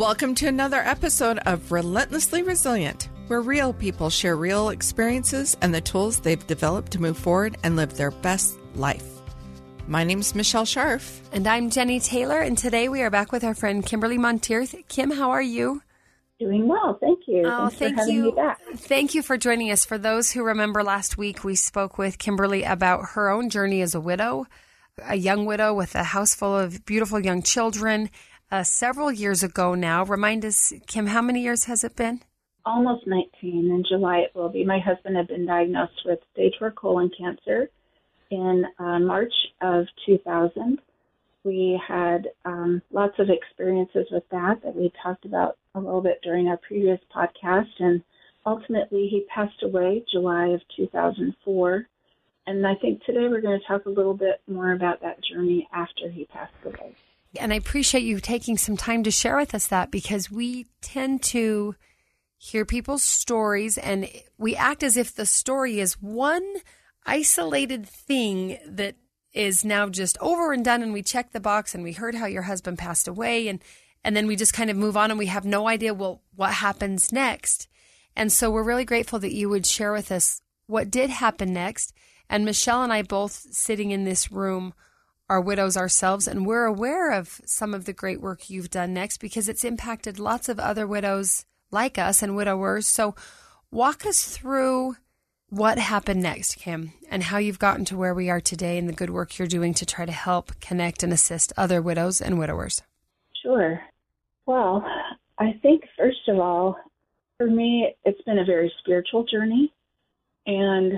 Welcome to another episode of Relentlessly Resilient, where real people share real experiences and the tools they've developed to move forward and live their best life. My name is Michelle Scharf. And I'm Jenny Taylor, and today we are back with our friend Kimberly Monteith. Kim, how are you? Doing well, thank you. Oh, Thanks for having me back. Thank you for joining us. For those who remember last week, we spoke with Kimberly about her own journey as a widow, a young widow with a house full of beautiful young children. Several years ago now. Remind us, Kim, how many years has it been? Almost 19. In July it will be. My husband had been diagnosed with stage 4 colon cancer in March of 2000. We had lots of experiences with that we talked about a little bit during our previous podcast, and ultimately he passed away July of 2004. And I think today we're going to talk a little bit more about that journey after he passed away. And I appreciate you taking some time to share with us that, because we tend to hear people's stories and we act as if the story is one isolated thing that is now just over and done, and we check the box and we heard how your husband passed away and then we just kind of move on and we have no idea, well, what happens next. And so we're really grateful that you would share with us what did happen next. And Michelle and I both sitting in this room are widows ourselves, and we're aware of some of the great work you've done next because it's impacted lots of other widows like us and widowers. So walk us through what happened next, Kim, and how you've gotten to where we are today and the good work you're doing to try to help connect and assist other widows and widowers. Sure. Well, I think, first of all, for me, it's been a very spiritual journey, and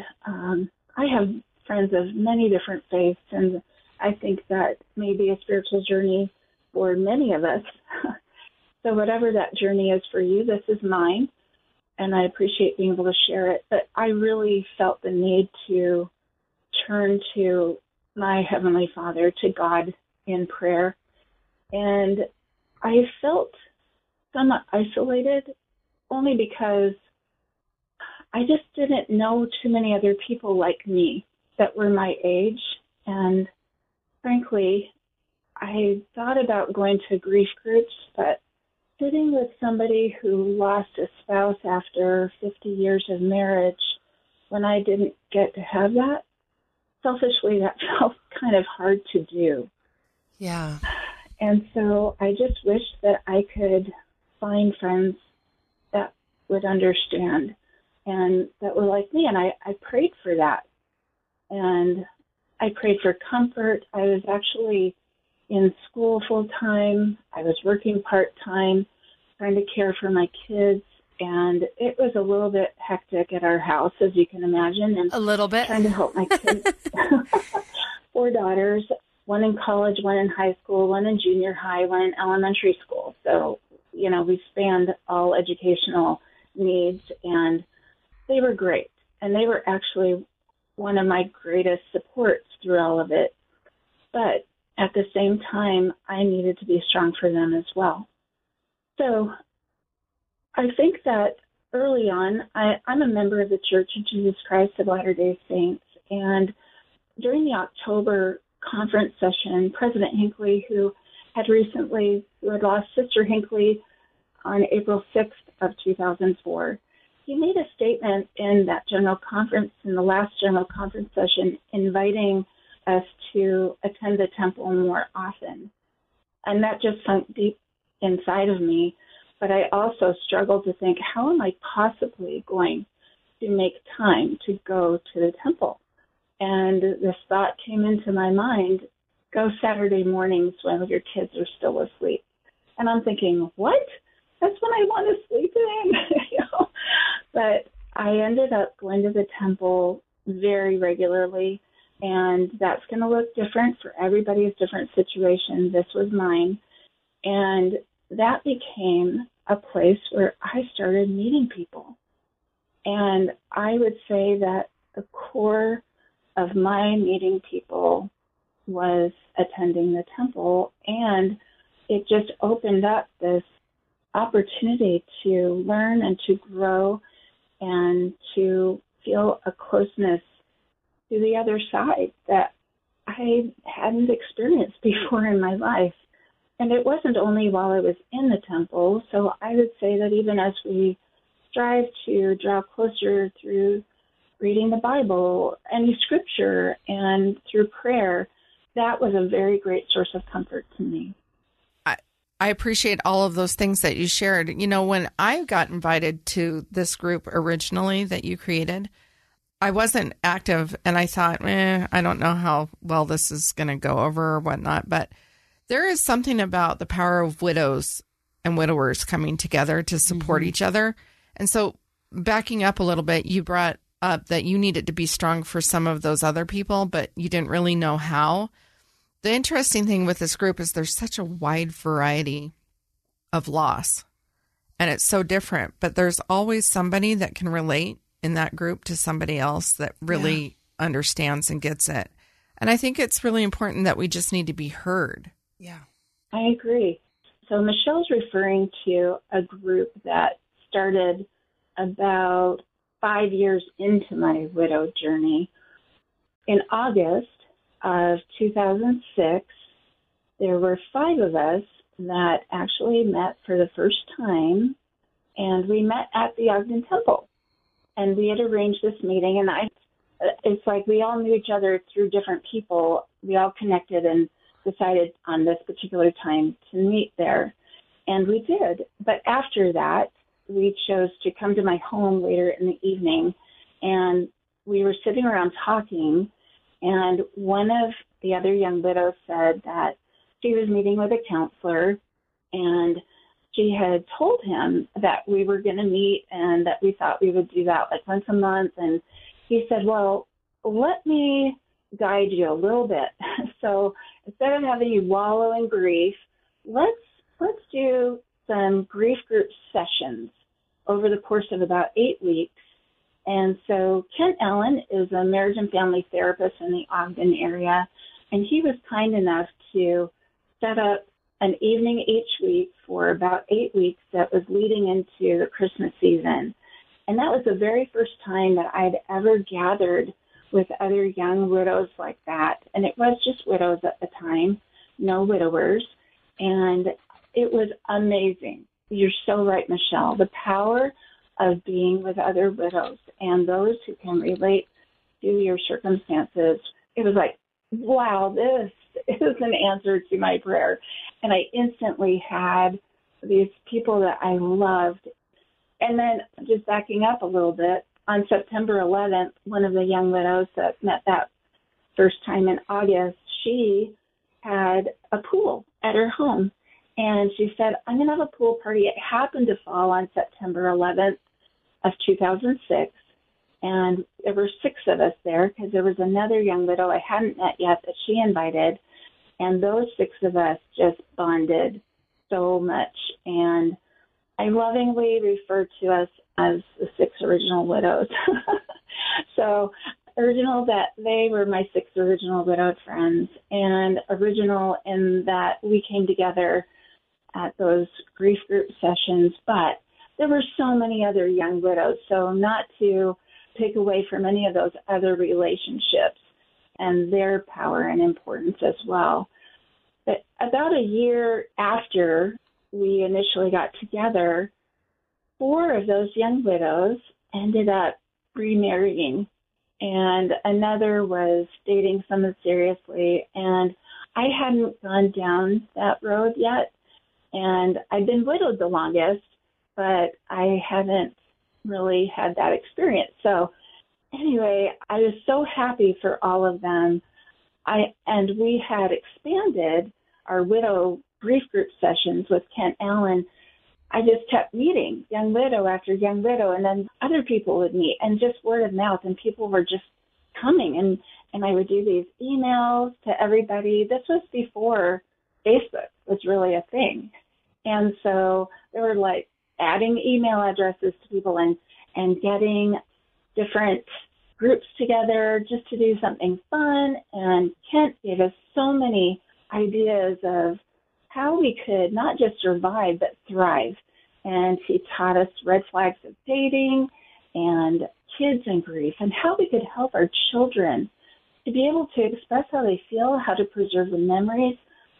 I have friends of many different faiths, and I think that may be a spiritual journey for many of us. So whatever that journey is for you, this is mine, and I appreciate being able to share it. But I really felt the need to turn to my Heavenly Father, to God in prayer. And I felt somewhat isolated only because I just didn't know too many other people like me that were my age. And frankly, I thought about going to grief groups, but sitting with somebody who lost a spouse after 50 years of marriage, when I didn't get to have that, selfishly, that felt kind of hard to do. Yeah. And so I just wished that I could find friends that would understand and that were like me. And I prayed for that. And I prayed for comfort. I was actually in school full time. I was working part time, trying to care for my kids. And it was a little bit hectic at our house, as you can imagine. And a little bit. Trying to help my kids. 4 daughters, one in college, one in high school, one in junior high, one in elementary school. So, we spanned all educational needs, and they were great. And they were actually one of my greatest supports through all of it. But at the same time, I needed to be strong for them as well. So I think that early on, I'm a member of the Church of Jesus Christ of Latter-day Saints. And during the October conference session, President Hinckley, who had lost Sister Hinckley on April 6th of 2004, he made a statement in that general conference, in the last general conference session, inviting us to attend the temple more often. And that just sunk deep inside of me. But I also struggled to think, how am I possibly going to make time to go to the temple? And this thought came into my mind, go Saturday mornings when your kids are still asleep. And I'm thinking, what? That's when I want to sleep in. But I ended up going to the temple very regularly, and that's going to look different for everybody's different situation. This was mine. And that became a place where I started meeting people. And I would say that the core of my meeting people was attending the temple, and it just opened up this opportunity to learn and to grow and to feel a closeness to the other side that I hadn't experienced before in my life. And it wasn't only while I was in the temple. So I would say that even as we strive to draw closer through reading the Bible, any scripture, and through prayer, that was a very great source of comfort to me. I appreciate all of those things that you shared. You know, when I got invited to this group originally that you created, I wasn't active, and I thought, I don't know how well this is going to go over or whatnot. But there is something about the power of widows and widowers coming together to support each other. And so backing up a little bit, you brought up that you needed to be strong for some of those other people, but you didn't really know how. The interesting thing with this group is there's such a wide variety of loss, and it's so different, but there's always somebody that can relate in that group to somebody else that really understands and gets it. And I think it's really important that we just need to be heard. Yeah. I agree. So Michelle's referring to a group that started about 5 years into my widow journey. In August of 2006, there were 5 of us that actually met for the first time, and we met at the Ogden Temple. And we had arranged this meeting, and it's like we all knew each other through different people. We all connected and decided on this particular time to meet there, and we did. But after that, we chose to come to my home later in the evening, and we were sitting around talking, and one of the other young widows said that she was meeting with a counselor, and she had told him that we were going to meet and that we thought we would do that like once a month. And he said, well, let me guide you a little bit. So instead of having you wallow in grief, let's do some grief group sessions over the course of about 8 weeks. And so Kent Allen is a marriage and family therapist in the Ogden area, and he was kind enough to set up an evening each week for about 8 weeks that was leading into the Christmas season. And that was the very first time that I'd ever gathered with other young widows like that. And it was just widows at the time, no widowers. And it was amazing. You're so right, Michelle. The power of being with other widows and those who can relate to your circumstances. It was like, wow, this is an answer to my prayer. And I instantly had these people that I loved. And then just backing up a little bit, on September 11th, one of the young widows that met that first time in August, she had a pool at her home. And she said, I'm going to have a pool party. It happened to fall on September 11th of 2006. And there were 6 of us there because there was another young widow I hadn't met yet that she invited. And those 6 of us just bonded so much. And I lovingly refer to us as the 6 original widows. So original that they were my 6 original widowed friends, and original in that we came together at those grief group sessions. But there were so many other young widows, so not to take away from any of those other relationships and their power and importance as well. But about a year after we initially got together, 4 of those young widows ended up remarrying, and another was dating someone seriously. And I hadn't gone down that road yet, and I'd been widowed the longest, but I hadn't really had that experience. So anyway, I was so happy for all of them. And we had expanded our widow grief group sessions with Kent Allen. I just kept meeting young widow after young widow, and then other people would meet, and just word of mouth, and people were just coming. And I would do these emails to everybody. This was before Facebook was really a thing. And so they were like adding email addresses to people and getting different groups together just to do something fun. And Kent gave us so many ideas of how we could not just survive, but thrive. And he taught us red flags of dating and kids and grief, and how we could help our children to be able to express how they feel, how to preserve the memories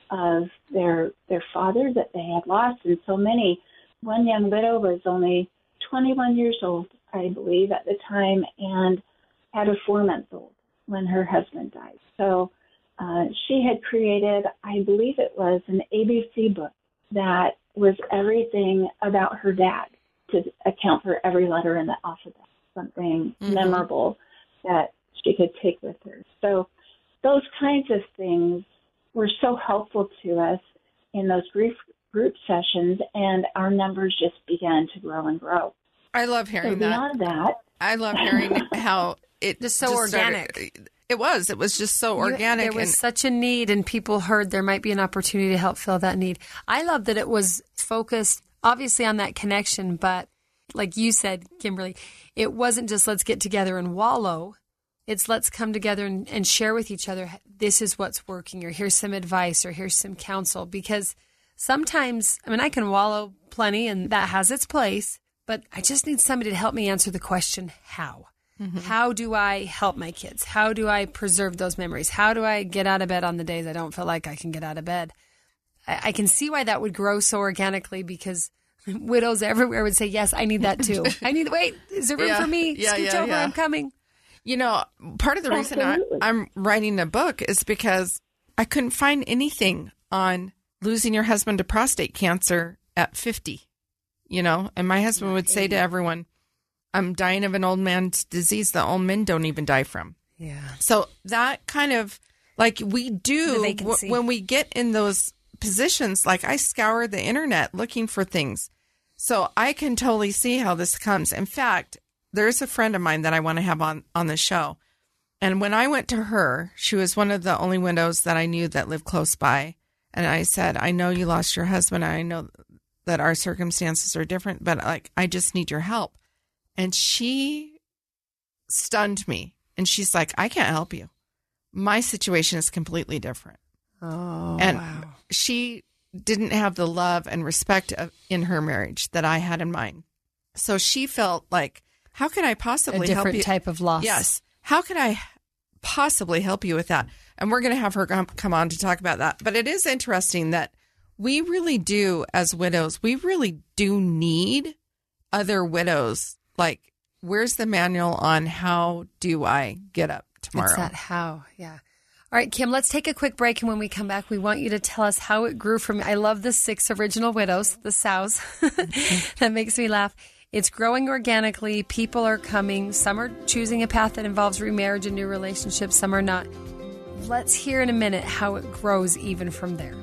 of their father that they had lost, and so many. One young widow was only 21 years old, I believe, at the time, and had a 4-month-old when her husband died. So she had created, I believe it was an ABC book that was everything about her dad to account for every letter in the alphabet, something memorable that she could take with her. So those kinds of things were so helpful to us in those group sessions, and our numbers just began to grow and grow. I love hearing so beyond that. I love hearing how it just so organic. It was just so organic. There was such a need, and people heard there might be an opportunity to help fill that need. I love that it was focused, obviously, on that connection, but like you said, Kimberly, it wasn't just let's get together and wallow. It's let's come together and share with each other, this is what's working, or here's some advice, or here's some counsel. Because sometimes, I can wallow plenty, and that has its place, but I just need somebody to help me answer the question, how? Mm-hmm. How do I help my kids? How do I preserve those memories? How do I get out of bed on the days I don't feel like I can get out of bed? I can see why that would grow so organically, because widows everywhere would say, yes, I need that too. Wait, is there room for me? Scooch over, I'm coming. Part of the reason I'm writing a book is because I couldn't find anything on losing your husband to prostate cancer at 50, and my husband would say to everyone, I'm dying of an old man's disease that old men don't even die from. Yeah. So that kind of, like we do when we get in those positions, like I scour the internet looking for things. So I can totally see how this comes. In fact, there's a friend of mine that I want to have on the show. And when I went to her, she was one of the only widows that I knew that lived close by. And I said, I know you lost your husband. I know that our circumstances are different, but I just need your help. And she stunned me. And she's like, I can't help you. My situation is completely different. Oh, and wow. She didn't have the love and respect in her marriage that I had in mine. So she felt like, how can I possibly help you? A different type of loss. Yes. How could I possibly help you with that? And we're going to have her come on to talk about that. But it is interesting that we really do, as widows, we really do need other widows. Like, where's the manual on how do I get up tomorrow? It's that how, yeah. All right, Kim, let's take a quick break. And when we come back, we want you to tell us how it grew from, I love the 6 original widows, the sows. That makes me laugh. It's growing organically. People are coming. Some are choosing a path that involves remarriage and new relationships. Some are not. Let's hear in a minute how it grows even from there.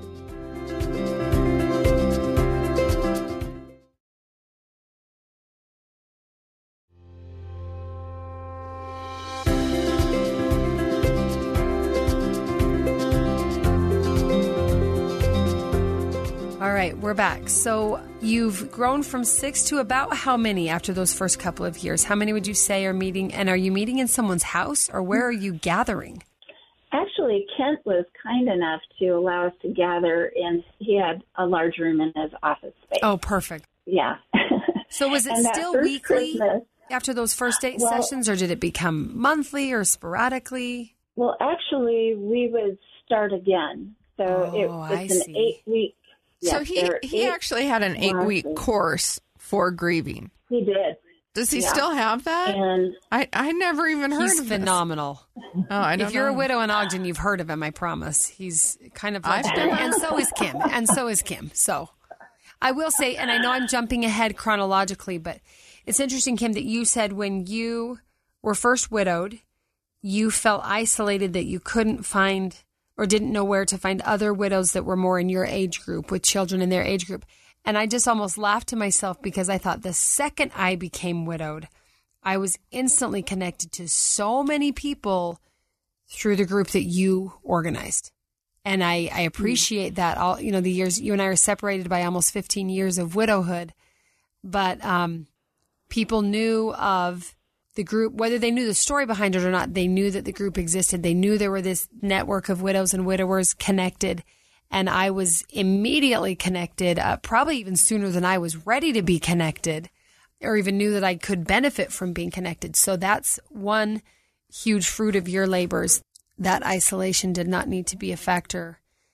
All right, we're back. So you've grown from 6 to about how many after those first couple of years? How many would you say are meeting? And are you meeting in someone's house, or where are you gathering? Actually, Kent was kind enough to allow us to gather in. He had a large room in his office space. Oh, perfect. Yeah. So was it still weekly after those first 8 sessions, or did it become monthly or sporadically? Well, actually, we would start again. So it's an 8-week. So he actually had an 8-week course for grieving. He did. Does he still have that? And I never even heard of him. He's phenomenal. Oh, I don't know. If you're a widow in Ogden, you've heard of him, I promise. He's kind of legendary. And so is Kim. So I will say, and I know I'm jumping ahead chronologically, but it's interesting, Kim, that you said when you were first widowed, you felt isolated, that you couldn't find or didn't know where to find other widows that were more in your age group, with children in their age group. And I just almost laughed to myself, because I thought the second I became widowed, I was instantly connected to so many people through the group that you organized. And I appreciate that. All, the years you and I are separated by almost 15 years of widowhood, but people knew of the group, whether they knew the story behind it or not. They knew that the group existed. They knew there were this network of widows and widowers connected. And I was immediately connected, probably even sooner than I was ready to be connected, or even knew that I could benefit from being connected. So that's one huge fruit of your labors. That isolation did not need to be a factor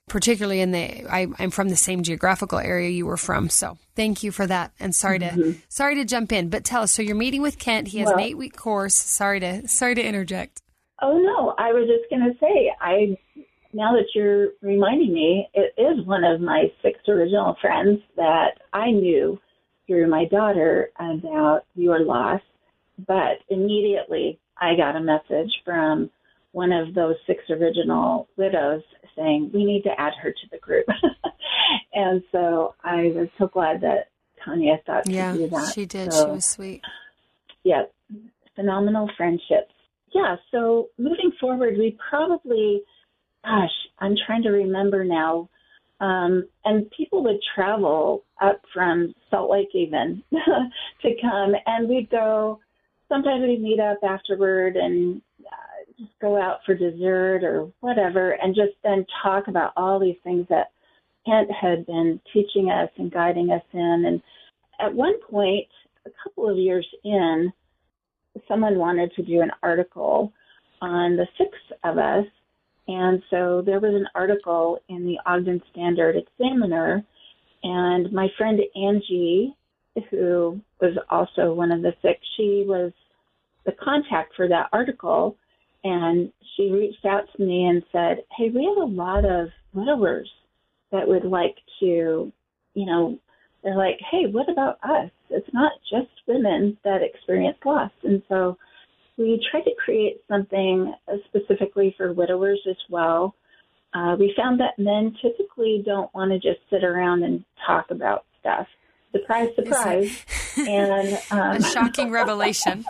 particularly I'm from the same geographical area you were from. So thank you for that. And sorry to jump in, but tell us, so you're meeting with Kent. He has an 8-week course. Sorry to interject. Oh, no, I was just going to say, now that you're reminding me, it is one of my 6 original friends that I knew through my daughter about your loss. But immediately I got a message from one of those 6 original widows saying, we need to add her to the group. And so I was so glad that Tanya thought to do that. Yeah, she did. So, she was sweet. Yeah, phenomenal friendships. Yeah, so moving forward, we probably, I'm trying to remember now, and people would travel up from Salt Lake even to come, and we'd go, sometimes we'd meet up afterward and just go out for dessert or whatever, and just then talk about all these things that Kent had been teaching us and guiding us in. And at one point, a couple of years in, someone wanted to do an article on the 6 of us. And so there was an article in the Ogden Standard Examiner, and my friend Angie, who was also one of the 6, she was the contact for that article, and she reached out to me and said, hey, we have a lot of widowers that would like to, they're like, hey, what about us? It's not just women that experience loss. And so we tried to create something specifically for widowers as well. We found that men typically don't want to just sit around and talk about stuff. Surprise, surprise. And a shocking revelation.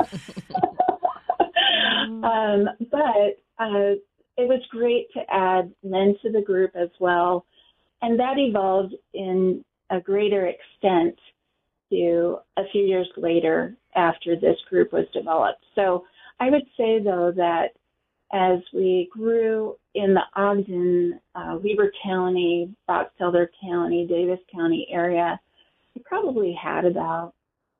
But it was great to add men to the group as well. And that evolved in a greater extent to a few years later after this group was developed. So I would say, though, that as we grew in the Ogden, Weber County, Box Elder County, Davis County area, we probably had about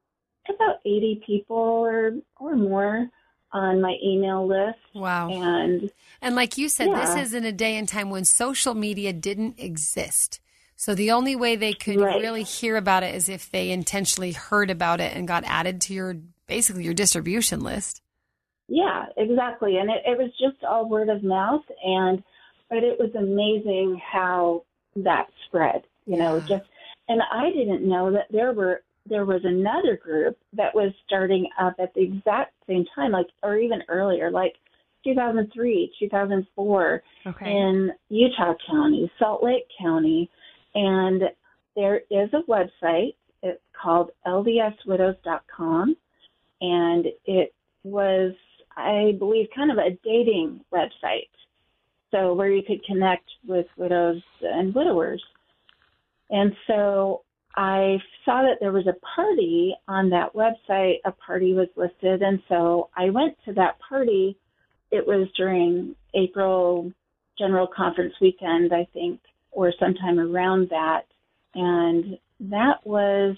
80 people or more on my email list. Wow. And like you said, this is in a day and time when social media didn't exist. So the only way they could really hear about it is if they intentionally heard about it and got added to your distribution list. Yeah, exactly. And it was just all word of mouth, but it was amazing how that spread, and I didn't know that there was another group that was starting up at the exact same time, or even earlier, like 2003, 2004 in Utah County, Salt Lake County. And there is a website. It's called ldswidows.com. And it was, I believe, kind of a dating website. So where you could connect with widows and widowers. And so I saw that there was a party on that website. A party was listed. And so I went to that party. It was during April General Conference weekend, I think, or sometime around that. And that was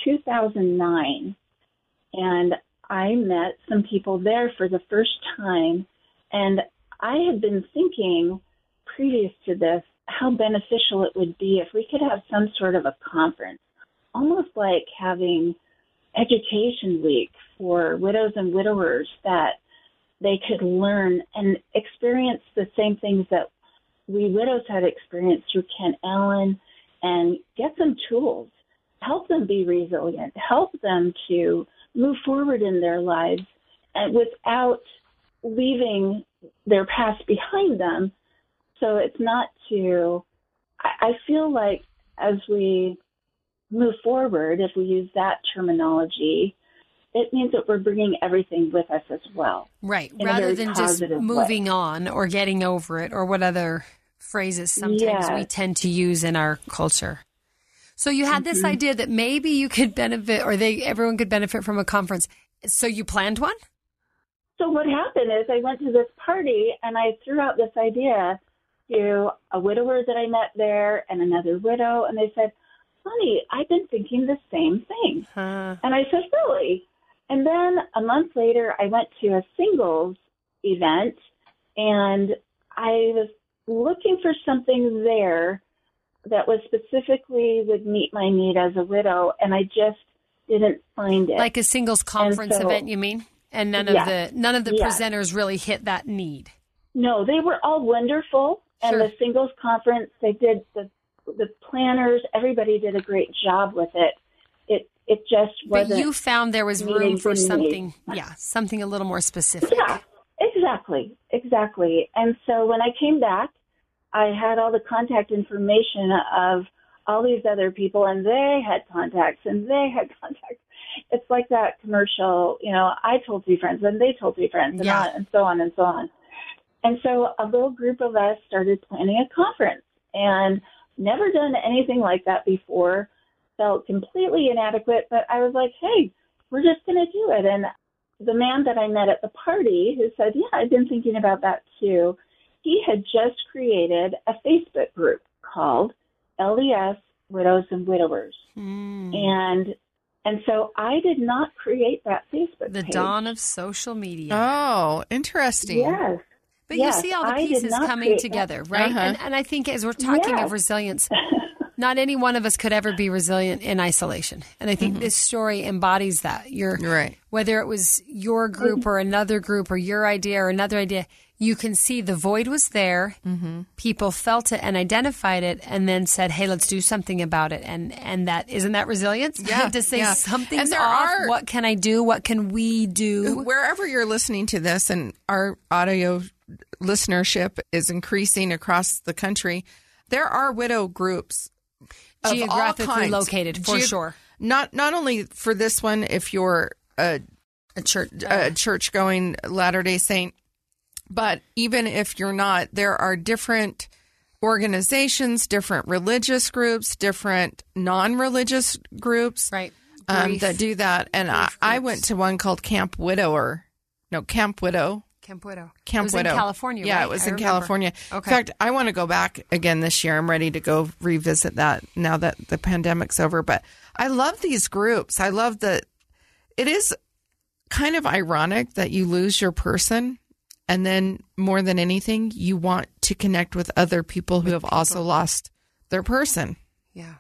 2009. And I met some people there for the first time. And I had been thinking previous to this how beneficial it would be if we could have some sort of a conference, almost like having education week for widows and widowers, that they could learn and experience the same things that we widows had experienced through Kent Allen, and get some tools, help them be resilient, help them to move forward in their lives and without leaving their past behind them. So it's not I feel like as we move forward, if we use that terminology, it means that we're bringing everything with us as well. Right. Rather than just moving on or getting over it, or what other phrases sometimes we tend to use in our culture. So you had this idea that maybe you could benefit, or everyone could benefit from a conference. So you planned one? So what happened is I went to this party and I threw out this idea to a widower that I met there and another widow. And they said, honey, I've been thinking the same thing. And I said, really? And then a month later, I went to a singles event, and I was looking for something there that was specifically would meet my need as a widow, and I just didn't find it. Like a singles conference event, you mean? And none of the presenters really hit that need. No, they were all wonderful. And the singles conference, they did the planners, everybody did a great job with it. It just wasn't. But you found there was room for something, something a little more specific. Yeah, exactly. And so when I came back, I had all the contact information of all these other people, and they had contacts, and they had contacts. It's like that commercial, I told 3 friends, and they told 3 friends, and so on and so on. And so a little group of us started planning a conference, and never done anything like that before, felt completely inadequate, but I was like, hey, we're just going to do it. And the man that I met at the party who said, yeah, I've been thinking about that too, he had just created a Facebook group called LDS Widows and Widowers. And so I did not create that Facebook page. The dawn of social media. Oh, interesting. Yes. But you see all the pieces coming together, right? And I think as we're talking of resilience, not any one of us could ever be resilient in isolation. And I think this story embodies that. Whether it was your group or another group or your idea or another idea, you can see the void was there. People felt it and identified it and then said, hey, let's do something about it. And that, isn't that resilience? Yeah. To say something's off. What can I do? What can we do? Wherever you're listening to this, and our audio listenership is increasing across the country, there are widow groups geographically located for sure. Not only for this one, if you're a church going Latter-day Saint, but even if you're not, there are different organizations, different religious groups, different non-religious groups, right? That do that. And I went to one called Camp Widow. Camp Widow. It was in California, Yeah, right? it was in California. Okay. In fact, I want to go back again this year. I'm ready to go revisit that now that the pandemic's over. But I love these groups. I love that it is kind of ironic that you lose your person, and then more than anything, you want to connect with other people who have also lost their person. Yeah.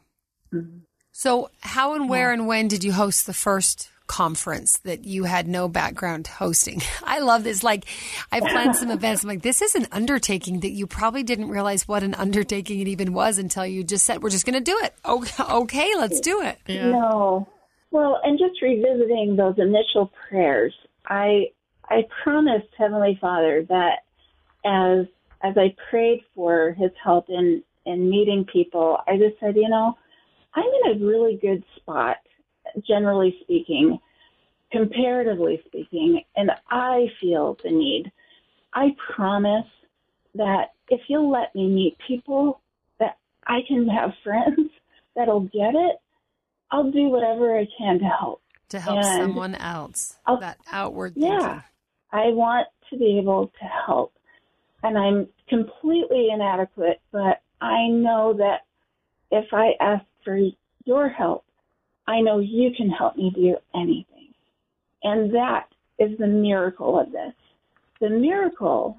So how and where and when did you host the first conference that you had no background hosting? I love this. Like, I've planned some events. I'm like, this is an undertaking that you probably didn't realize what an undertaking it even was until you just said, we're just going to do it. Okay, let's do it. Yeah. No. Well, and just revisiting those initial prayers, I promised Heavenly Father that as I prayed for his help in meeting people, I just said, I'm in a really good spot, generally speaking, comparatively speaking, and I feel the need. I promise that if you'll let me meet people, that I can have friends that'll get it, I'll do whatever I can to help. To help someone else, that outward thinking. Yeah, I want to be able to help. And I'm completely inadequate, but I know that if I ask for your help, I know you can help me do anything. And that is the miracle of this. The miracle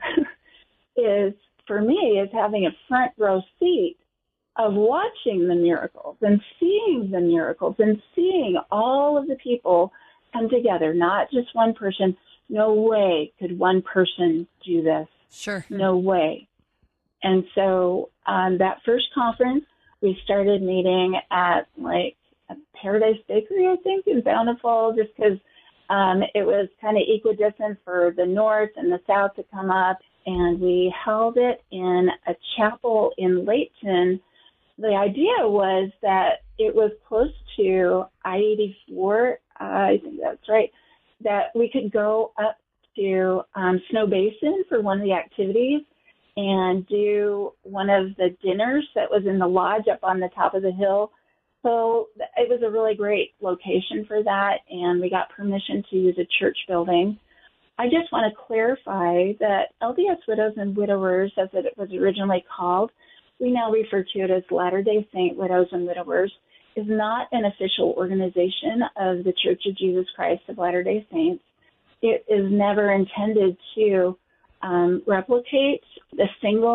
is, for me, is having a front row seat of watching the miracles and seeing the miracles and seeing all of the people come together, not just one person. No way could one person do this. Sure. No way. And so that first conference, we started meeting at Paradise Bakery, I think, in Bountiful, just because it was kind of equidistant for the north and the south to come up. And we held it in a chapel in Layton. The idea was that it was close to I-84, I think that's right, that we could go up to Snow Basin for one of the activities and do one of the dinners that was in the lodge up on the top of the hill. So it was a really great location for that, and we got permission to use a church building. I just want to clarify that LDS Widows and Widowers, as it was originally called, we now refer to it as Latter-day Saint Widows and Widowers, is not an official organization of the Church of Jesus Christ of Latter-day Saints. It is never intended to replicate the single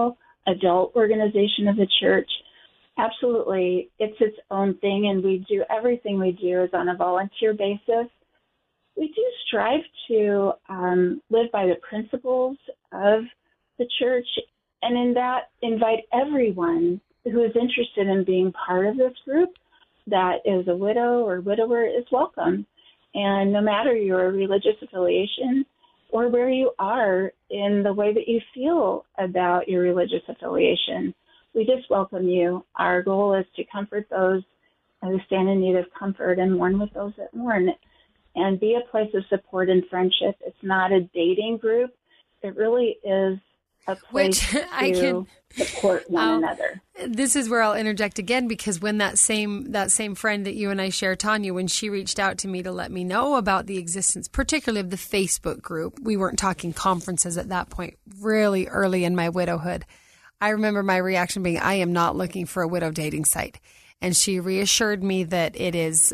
adult organization of the church. Absolutely, it's its own thing, and everything we do is on a volunteer basis. We do strive to live by the principles of the church, and in that invite everyone who is interested in being part of this group that is a widow or widower is welcome. And no matter your religious affiliation or where you are in the way that you feel about your religious affiliation, we just welcome you. Our goal is to comfort those who stand in need of comfort and mourn with those that mourn, and be a place of support and friendship. It's not a dating group. It really is a place to support one another. This is where I'll interject again, because when that same friend that you and I share, Tanya, when she reached out to me to let me know about the existence, particularly of the Facebook group, we weren't talking conferences at that point, really early in my widowhood. I remember my reaction being, I am not looking for a widow dating site. And she reassured me that it is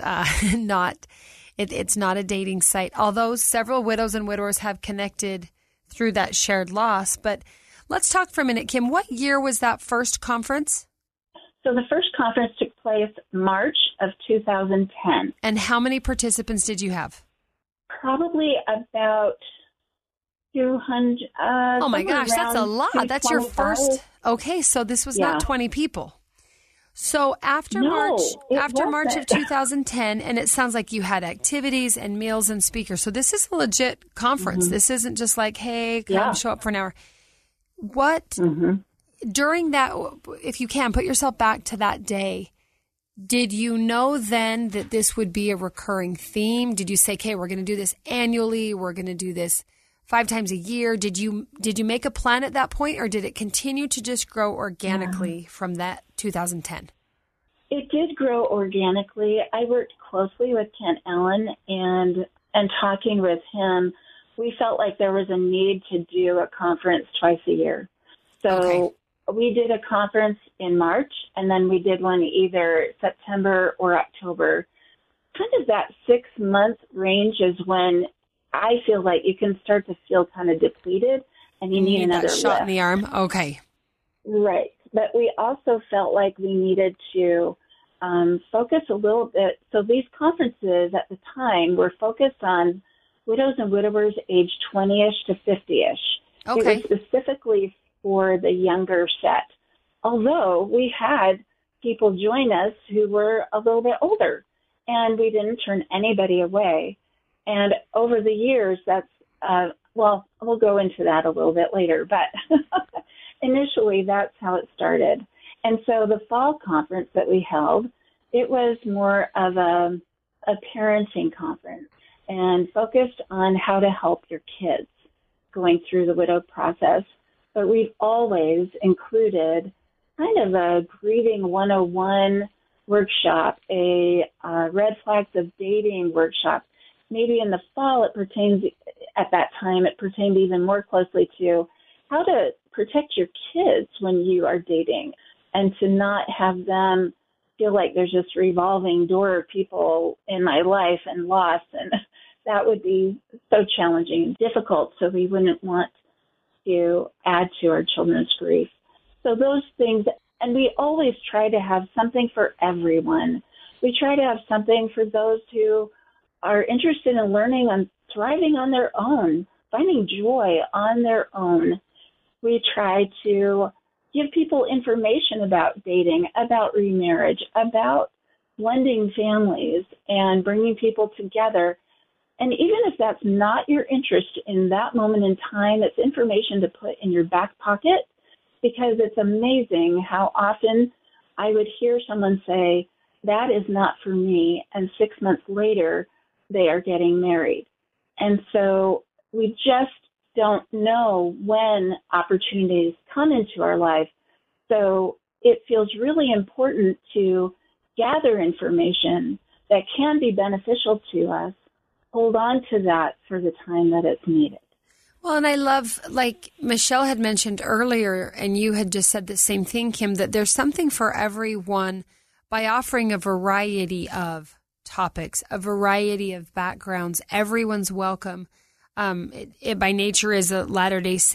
it's not a dating site, although several widows and widowers have connected through that shared loss. But let's talk for a minute, Kim. What year was that first conference? So the first conference took place March of 2010. And how many participants did you have? Probably about 200. Oh my gosh, that's a lot. That's your first. Okay, so this was not 20 people. So after March of 2010, and it sounds like you had activities and meals and speakers. So this is a legit conference. This isn't just like, hey, come show up for an hour. What, during that, if you can, put yourself back to that day, did you know then that this would be a recurring theme? Did you say, okay, we're going to do this annually, we're going to do this 5 times a year? Did you make a plan at that point, or did it continue to just grow organically from that 2010? It did grow organically. I worked closely with Kent Allen, and talking with him, we felt like there was a need to do a conference twice a year. So we did a conference in March, and then we did one either September or October. Kind of that 6-month range is when I feel like you can start to feel kind of depleted, and you need another shot lift. In the arm. Okay. Right. But we also felt like we needed to focus a little bit. So these conferences at the time were focused on widows and widowers aged 20-ish to 50-ish. Okay. It was specifically for the younger set, although we had people join us who were a little bit older, and we didn't turn anybody away. And over the years, that's, we'll go into that a little bit later, but initially that's how it started. And so the fall conference that we held, it was more of a parenting conference and focused on how to help your kids going through the widow process. But we've always included kind of a grieving 101 workshop, a red flags of dating workshop. Maybe in the fall it pertained even more closely to how to protect your kids when you are dating, and to not have them feel like there's this revolving door of people in my life and loss. And that would be so challenging and difficult. So we wouldn't want to add to our children's grief. So those things, and we always try to have something for everyone. We try to have something for those who are interested in learning and thriving on their own, finding joy on their own. We try to give people information about dating, about remarriage, about blending families and bringing people together. And even if that's not your interest in that moment in time, it's information to put in your back pocket, because it's amazing how often I would hear someone say, that is not for me, and 6 months later, they are getting married. And so we just don't know when opportunities come into our life. So it feels really important to gather information that can be beneficial to us, hold on to that for the time that it's needed. Well, and I love, like Michelle had mentioned earlier, and you had just said the same thing, Kim, that there's something for everyone by offering a variety of topics, a variety of backgrounds. Everyone's welcome. It by nature is a Latter-day Saint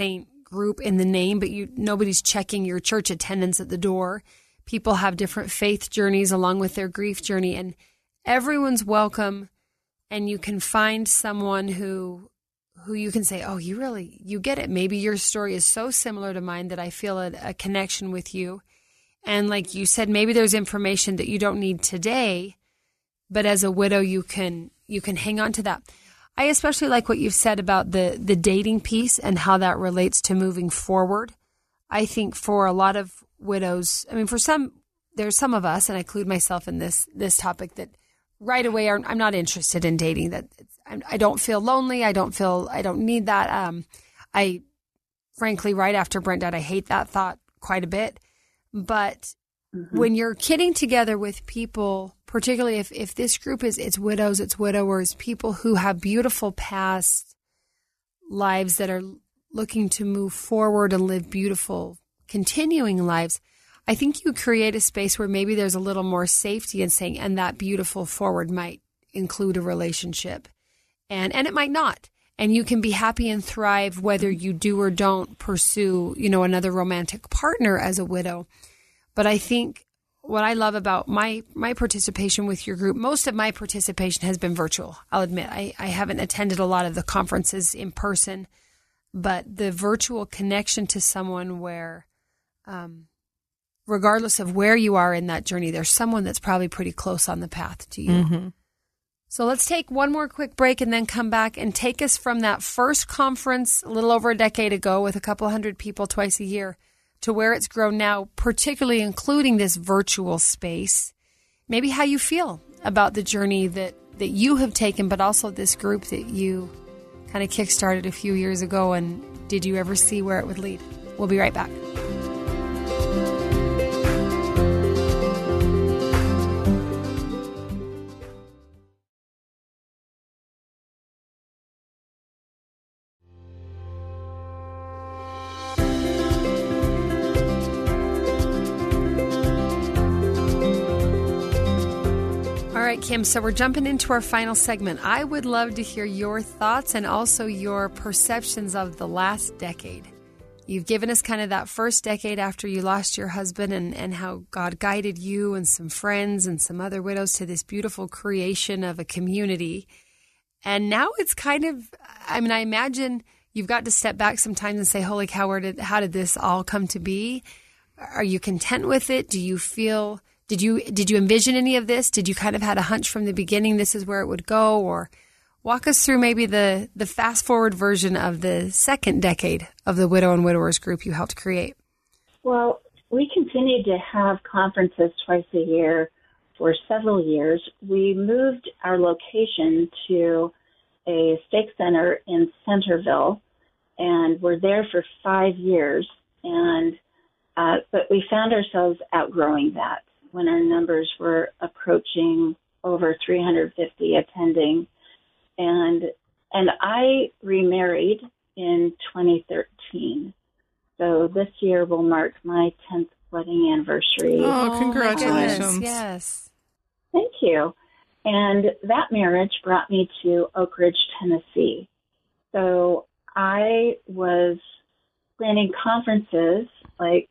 group in the name, but nobody's checking your church attendance at the door. People have different faith journeys along with their grief journey, and everyone's welcome. And you can find someone who you can say, oh, you get it. Maybe your story is so similar to mine that I feel a connection with you. And like you said, maybe there's information that you don't need today, but as a widow, you can hang on to that. I especially like what you've said about the dating piece and how that relates to moving forward. I think for a lot of widows, I mean, there's some of us, and I include myself in this topic, that right away I'm not interested in dating. That I don't feel lonely. I don't need that. I frankly, right after Brent died, I hate that thought quite a bit. But when you're getting together with people, particularly if this group it's widows, it's widowers, people who have beautiful past lives that are looking to move forward and live beautiful, continuing lives, I think you create a space where maybe there's a little more safety in saying, and that beautiful forward might include a relationship. And it might not. And you can be happy and thrive whether you do or don't pursue, another romantic partner as a widow. But I think what I love about my participation with your group, most of my participation has been virtual. I'll admit, I haven't attended a lot of the conferences in person, but the virtual connection to someone where, regardless of where you are in that journey, there's someone that's probably pretty close on the path to you. Mm-hmm. So let's take one more quick break and then come back and take us from that first conference a little over a decade ago with a couple hundred people twice a year to where it's grown now, particularly including this virtual space. Maybe how you feel about the journey that you have taken, but also this group that you kind of kickstarted a few years ago, and did you ever see where it would lead? We'll be right back. All right, Kim, so we're jumping into our final segment. I would love to hear your thoughts and also your perceptions of the last decade. You've given us kind of that first decade after you lost your husband and how God guided you and some friends and some other widows to this beautiful creation of a community. And now it's kind of, I imagine you've got to step back sometimes and say, holy cow, how did this all come to be? Are you content with it? Do you feel... Did you envision any of this? Did you kind of had a hunch from the beginning this is where it would go? Or walk us through maybe the fast forward version of the second decade of the Widow and Widowers group you helped create. Well, we continued to have conferences twice a year for several years. We moved our location to a stake center in Centerville, and we're there for 5 years. But we found ourselves outgrowing that when our numbers were approaching over 350 attending. And I remarried in 2013. So this year will mark my 10th wedding anniversary. Oh, congratulations. Yes. Thank you. And that marriage brought me to Oak Ridge, Tennessee. So I was planning conferences like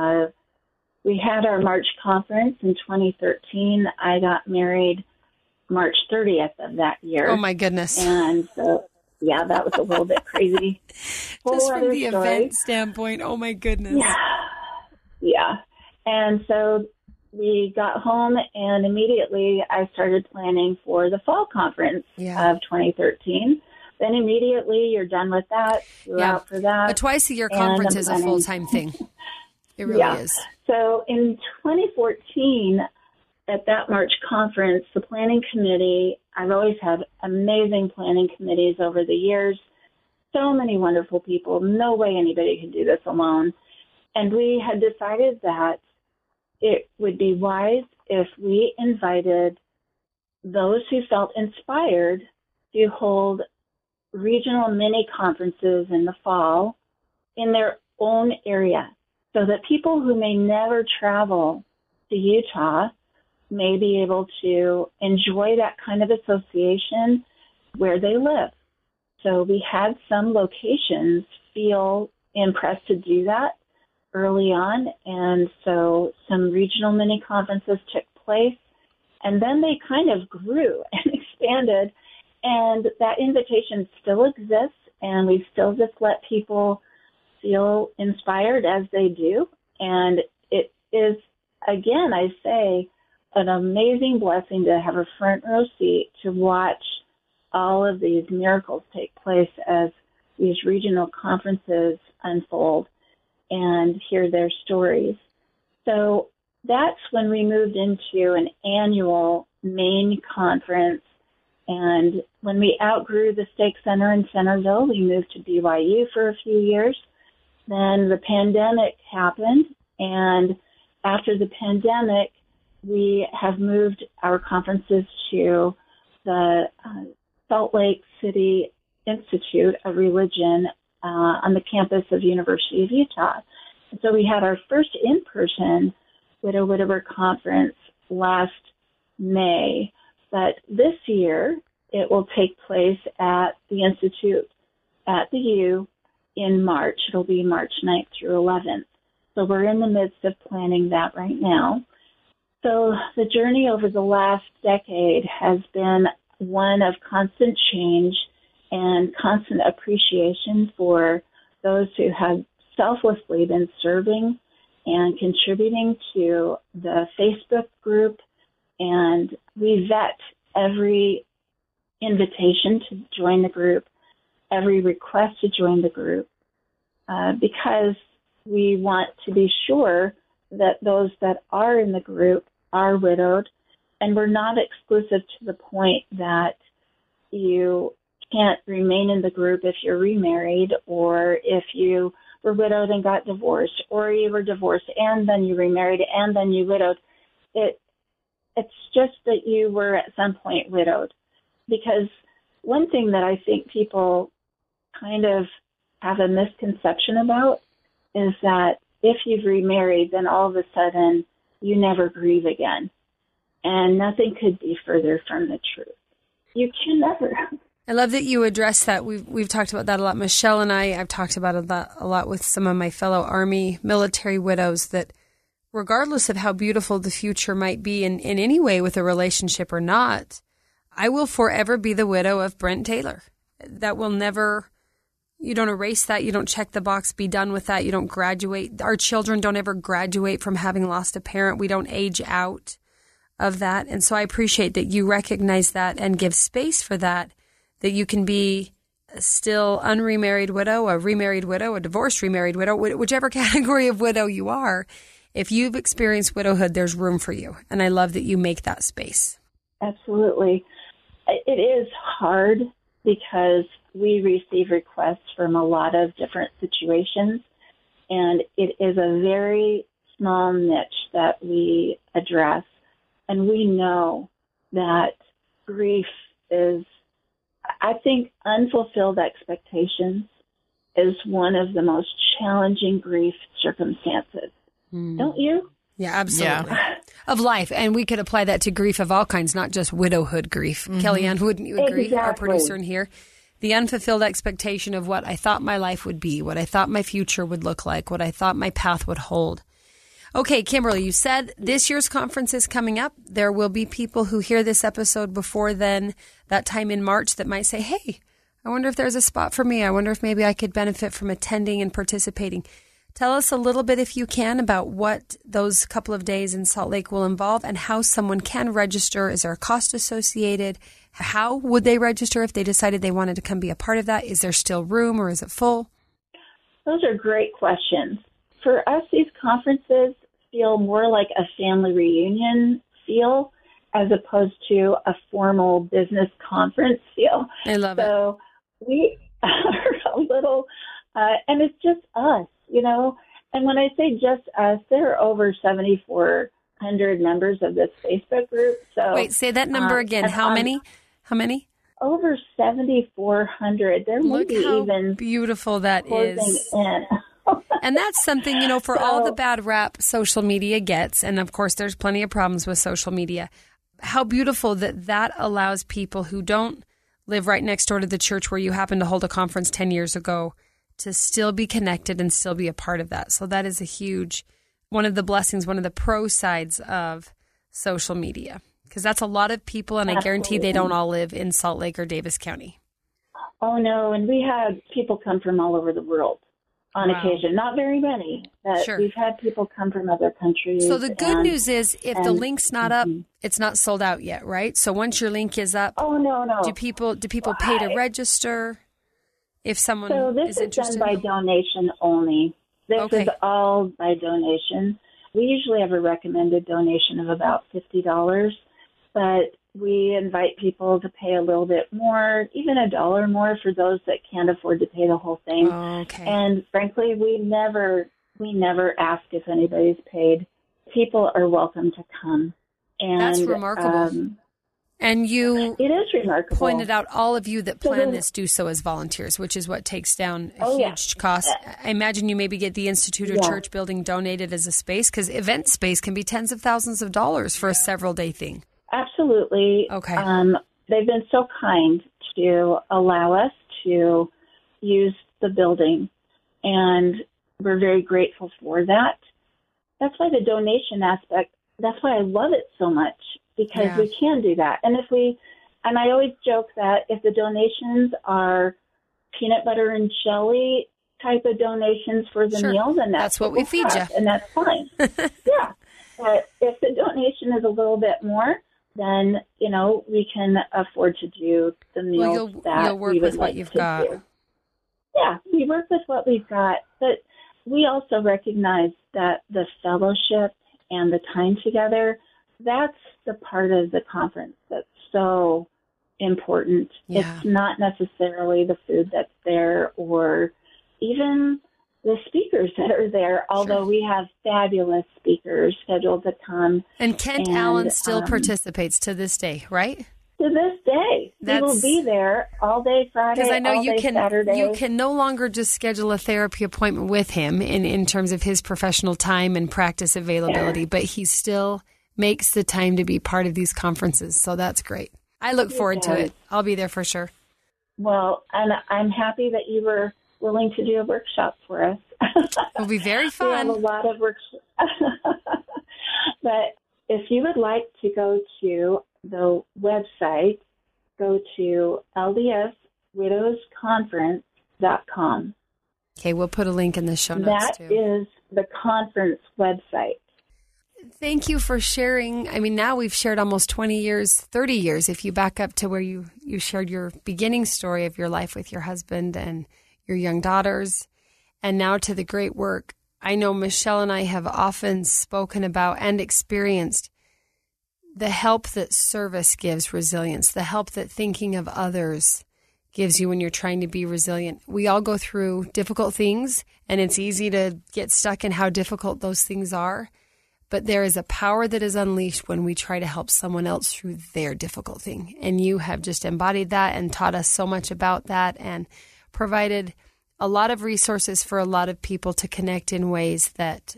we had our March conference in 2013. I got married March 30th of that year. Oh, my goodness. And so, yeah, that was a little bit crazy. Just from the event standpoint, oh, my goodness. Yeah. And so we got home, and immediately I started planning for the fall conference of 2013. Then immediately you're done with that. You're out for that. A twice-a-year conference is a full-time thing. It really is. So in 2014, at that March conference, the planning committee, I've always had amazing planning committees over the years, so many wonderful people, no way anybody can do this alone. And we had decided that it would be wise if we invited those who felt inspired to hold regional mini conferences in the fall in their own area, so that people who may never travel to Utah may be able to enjoy that kind of association where they live. So we had some locations feel impressed to do that early on. And so some regional mini conferences took place, and then they kind of grew and expanded. And that invitation still exists, and we still just let people feel inspired as they do. And it is, again, I say, an amazing blessing to have a front row seat to watch all of these miracles take place as these regional conferences unfold and hear their stories. So that's when we moved into an annual main conference. And when we outgrew the Stake Center in Centerville, we moved to BYU for a few years. Then the pandemic happened, and after the pandemic, we have moved our conferences to the Salt Lake City Institute of Religion on the campus of University of Utah. And so we had our first in-person Widow-Widower conference last May, but this year it will take place at the Institute at the U in March. It'll be March 9th through 11th. So we're in the midst of planning that right now. So the journey over the last decade has been one of constant change and constant appreciation for those who have selflessly been serving and contributing to the Facebook group. And we vet every invitation to join the group, every request to join the group, because we want to be sure that those that are in the group are widowed, and we're not exclusive to the point that you can't remain in the group if you're remarried, or if you were widowed and got divorced, or you were divorced and then you remarried and then you widowed. It's just that you were at some point widowed. Because one thing that I think people kind of have a misconception about is that if you've remarried, then all of a sudden you never grieve again. And nothing could be further from the truth. You can never. I love that you address that. We've talked about that a lot. Michelle and I've talked about it a lot with some of my fellow Army military widows, that regardless of how beautiful the future might be in any way with a relationship or not, I will forever be the widow of Brent Taylor. That will never, you don't erase that. You don't check the box, be done with that. You don't graduate. Our children don't ever graduate from having lost a parent. We don't age out of that. And so I appreciate that you recognize that and give space for that you can be a still unremarried widow, a remarried widow, a divorced remarried widow, whichever category of widow you are. If you've experienced widowhood, there's room for you. And I love that you make that space. Absolutely. It is hard because we receive requests from a lot of different situations, and it is a very small niche that we address. And we know that grief is, I think, unfulfilled expectations is one of the most challenging grief circumstances. Don't you? Yeah, absolutely. Yeah. Of life. And we could apply that to grief of all kinds, not just widowhood grief. Mm-hmm. Kellyanne, wouldn't you agree? Exactly. Our producer in here. The unfulfilled expectation of what I thought my life would be, what I thought my future would look like, what I thought my path would hold. Okay, Kimberly, you said this year's conference is coming up. There will be people who hear this episode before then, that time in March, that might say, hey, I wonder if there's a spot for me. I wonder if maybe I could benefit from attending and participating. Tell us a little bit, if you can, about what those couple of days in Salt Lake will involve and how someone can register. Is there a cost associated? How would they register if they decided they wanted to come be a part of that? Is there still room, or is it full? Those are great questions. For us, these conferences feel more like a family reunion feel as opposed to a formal business conference feel. I love it. So we are a little, and it's just us. And when I say just us, there are over 7,400 members of this Facebook group. So wait, say that number again. How many? Over 7,400. There may be even beautiful that is. In. And that's something, for all the bad rap social media gets, and of course there's plenty of problems with social media, how beautiful that allows people who don't live right next door to the church where you happened to hold a conference 10 years ago to still be connected and still be a part of that. So that is a huge, one of the blessings, one of the pro sides of social media, because that's a lot of people, and I guarantee they don't all live in Salt Lake or Davis County. Oh, no, and we had people come from all over the world on occasion. Not very many, but we've had people come from other countries. So the good news is if the link's not up, it's not sold out yet, right? So once your link is up, do people pay to register if someone is interested? So this is done by donation only. This is all by donation. We usually have a recommended donation of about $50, but we invite people to pay a little bit more, even $1 more for those that can't afford to pay the whole thing. And frankly, we never ask if anybody's paid. People are welcome to come. And that's remarkable. And you it is remarkable. Pointed out all of you that plan this do so as volunteers, which is what takes down a huge cost. I imagine you maybe get the institute or church building donated as a space, because event space can be tens of thousands of dollars for a several-day thing. Absolutely. Okay. They've been so kind to allow us to use the building, and we're very grateful for that. That's why the donation aspect, that's why I love it so much, because we can do that. And and I always joke that if the donations are peanut butter and jelly type of donations for the meal, then that's what we feed you. And that's fine. But if the donation is a little bit more, then, we can afford to do the meals you'll work with what you've got. Yeah, we work with what we've got. But we also recognize that the fellowship and the time together, that's the part of the conference that's so important. It's not necessarily the food that's there or even the speakers that are there, although we have fabulous speakers scheduled to come. And Kent Allen still participates to this day, right? To this day. He will be there all day Friday, because I know Saturday. You can no longer just schedule a therapy appointment with him in terms of his professional time and practice availability, but he still makes the time to be part of these conferences. So that's great. I look forward to it. I'll be there for sure. Well, and I'm happy that you were willing to do a workshop for us. It'll be very fun. We have a lot of workshops. But if you would like to go to the website, go to ldswidowsconference.com. Okay, we'll put a link in the show notes too. That is the conference website. Thank you for sharing. I mean, now we've shared almost 20 years, 30 years, if you back up to where you shared your beginning story of your life with your husband and your young daughters, and now to the great work. I know Michelle and I have often spoken about and experienced the help that service gives resilience, the help that thinking of others gives you when you're trying to be resilient. We all go through difficult things, and it's easy to get stuck in how difficult those things are. But there is a power that is unleashed when we try to help someone else through their difficult thing. And you have just embodied that and taught us so much about that and provided a lot of resources for a lot of people to connect in ways that,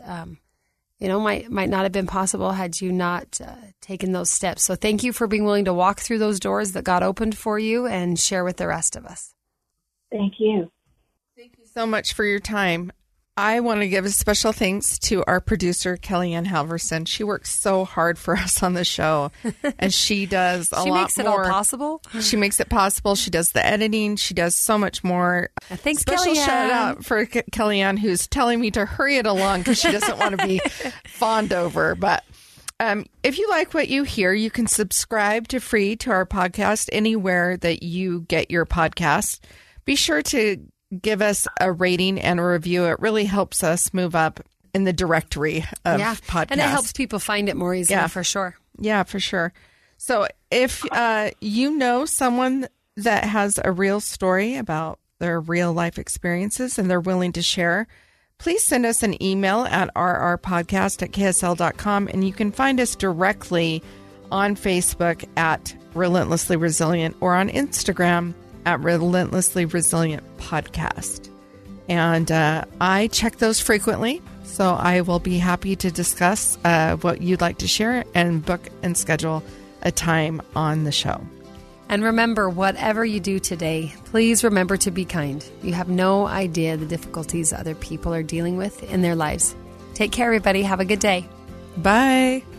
might not have been possible had you not taken those steps. So thank you for being willing to walk through those doors that God opened for you and share with the rest of us. Thank you. Thank you so much for your time. I want to give a special thanks to our producer, Kellyanne Halverson. She works so hard for us on the show, and she does a lot more. She makes it all possible. She makes it possible. She does the editing. She does so much more. Thanks, Special Kellyanne. shout out for Kellyanne, who's telling me to hurry it along because she doesn't want to be fawned over. But if you like what you hear, you can subscribe to our podcast anywhere that you get your podcast. Be sure to give us a rating and a review. It really helps us move up in the directory of podcasts. And it helps people find it more easily, for sure. Yeah, for sure. So if you know someone that has a real story about their real life experiences and they're willing to share, please send us an email at rrpodcast@ksl.com, and you can find us directly on Facebook at Relentlessly Resilient or on Instagram at Relentlessly Resilient Podcast. And I check those frequently, so I will be happy to discuss what you'd like to share and book and schedule a time on the show. And remember, whatever you do today, please remember to be kind. You have no idea the difficulties other people are dealing with in their lives. Take care, everybody. Have a good day. Bye.